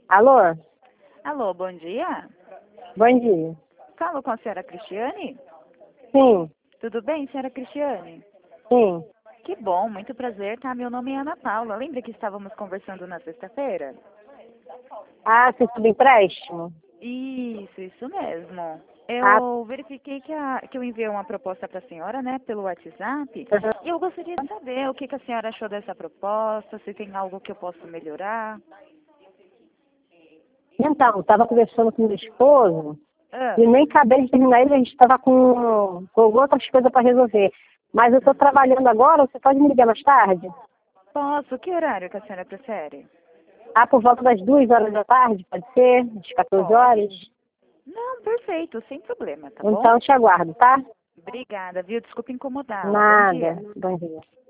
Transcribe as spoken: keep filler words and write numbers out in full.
Alô? Alô, bom dia. Bom dia. Falo com a senhora Cristiane? Sim, Tudo bem, senhora Cristiane? sim. Que bom, muito prazer, tá? Meu nome é Ana Paula. Lembra que estávamos conversando na sexta-feira? Ah, você estuda empréstimo? Isso, isso mesmo. Ah, Eu verifiquei que, a, que eu enviei uma proposta para a senhora, né, pelo WhatsApp, uhum. e eu gostaria de saber o que, que a senhora achou dessa proposta, se tem algo que eu possa melhorar. Então, estava conversando com meu esposo Ah, e nem acabei de terminar ele, a gente estava com, com outras coisas para resolver. Mas eu estou trabalhando agora, você pode me ligar mais tarde? posso? Que horário que a senhora prefere? Ah, por volta das duas horas da tarde, pode ser? Às quatorze Pode. horas? Não, perfeito, sem problema, tá bom? Então, eu te aguardo, tá? Obrigada, viu? Desculpa incomodá-la. Bom Nada. dia. Bom dia.